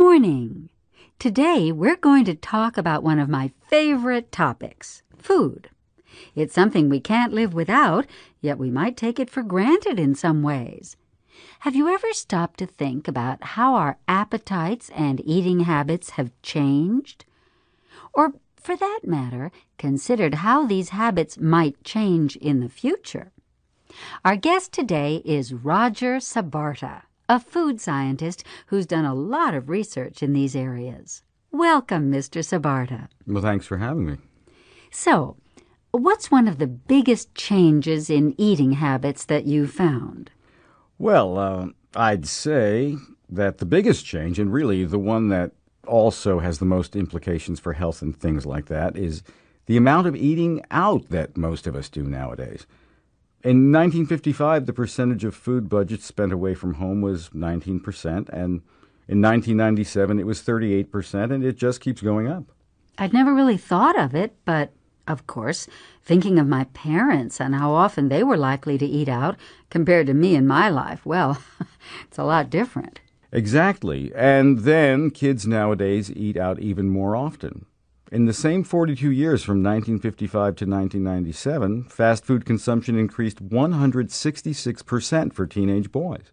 morning. Today we're going to talk about one of my favorite topics, food. It's something we can't live without, yet we might take it for granted in some ways. Have you ever stopped to think about how our appetites and eating habits have changed? Or, for that matter, considered how these habits might change in the future? Our guest today is Roger Sabarta, a food scientist who's done a lot of research in these areas. Welcome, Mr. Sabarta. Well, thanks for having me. So, what's one of the biggest changes in eating habits that you've found? Well, I'd say that the biggest change, and really the one that also has the most implications for health and things like that, is the amount of eating out that most of us do nowadays. In 1955, the percentage of food budgets spent away from home was 19%, and in 1997 it was 38%, and it just keeps going up. I'd never really thought of it, but, of course, thinking of my parents and how often they were likely to eat out compared to me in my life, well, it's a lot different. Exactly, and then kids nowadays eat out even more often. In the same 42 years from 1955 to 1997, fast food consumption increased 166% for teenage boys.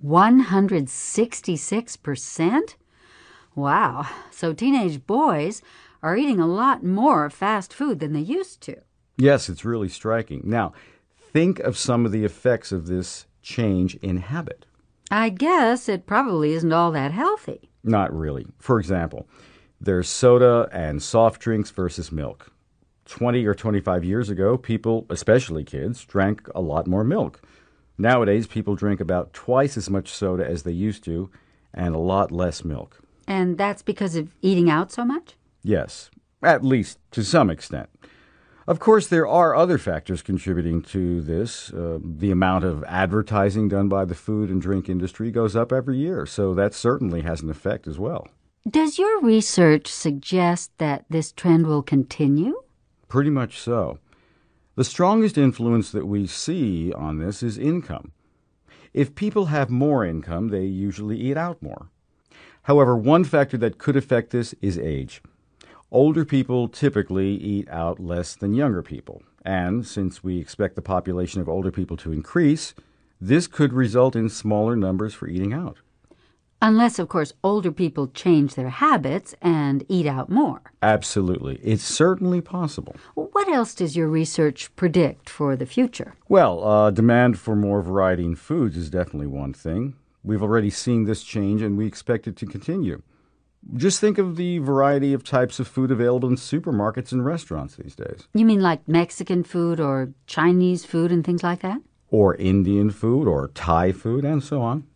166%? Wow, so teenage boys are eating a lot more fast food than they used to. Yes, it's really striking. Now, think of some of the effects of this change in habit. I guess it probably isn't all that healthy. Not really. For example, there's soda and soft drinks versus milk. 20 or 25 years ago, people, especially kids, drank a lot more milk. Nowadays, people drink about twice as much soda as they used to, and a lot less milk. And that's because of eating out so much? Yes, at least to some extent. Of course, there are other factors contributing to this. The amount of advertising done by the food and drink industry goes up every year, so that certainly has an effect as well. Does your research suggest that this trend will continue? Pretty much so. The strongest influence that we see on this is income. If people have more income, they usually eat out more. However, one factor that could affect this is age. Older people typically eat out less than younger people, and since we expect the population of older people to increase, this could result in smaller numbers for eating out. Unless, of course, older people change their habits and eat out more. Absolutely. It's certainly possible. What else does your research predict for the future? Well, demand for more variety in foods is definitely one thing. We've already seen this change, and we expect it to continue. Just think of the variety of types of food available in supermarkets and restaurants these days. You mean like Mexican food or Chinese food and things like that? Or Indian food or Thai food and so on.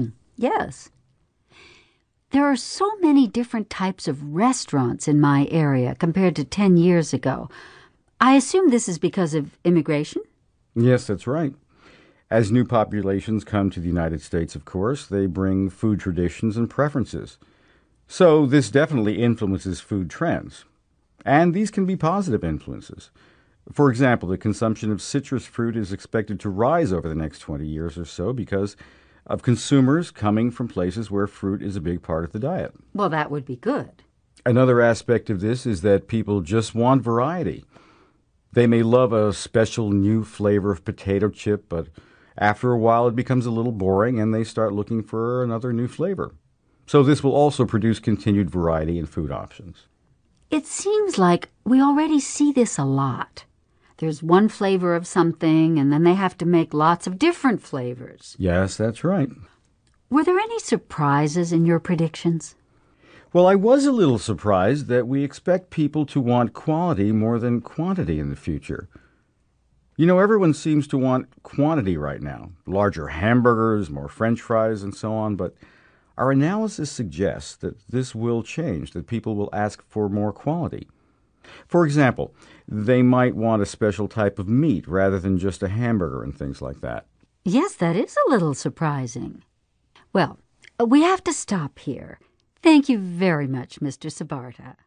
Yes. There are so many different types of restaurants in my area compared to 10 years ago. I assume this is because of immigration? Yes, that's right. As new populations come to the United States, of course, they bring food traditions and preferences. So this definitely influences food trends. And these can be positive influences. For example, the consumption of citrus fruit is expected to rise over the next 20 years or so because of consumers coming from places where fruit is a big part of the diet. Well, that would be good. Another aspect of this is that people just want variety. They may love a special new flavor of potato chip, but after a while it becomes a little boring and they start looking for another new flavor. So this will also produce continued variety in food options. It seems like we already see this a lot. There's one flavor of something, and then they have to make lots of different flavors. Yes, that's right. Were there any surprises in your predictions? Well, I was a little surprised that we expect people to want quality more than quantity in the future. You know, everyone seems to want quantity right now. Larger hamburgers, more French fries, and so on, but our analysis suggests that this will change, that people will ask for more quality. For example, they might want a special type of meat rather than just a hamburger and things like that. Yes, that is a little surprising. Well, we have to stop here. Thank you very much, Mr. Sabarta.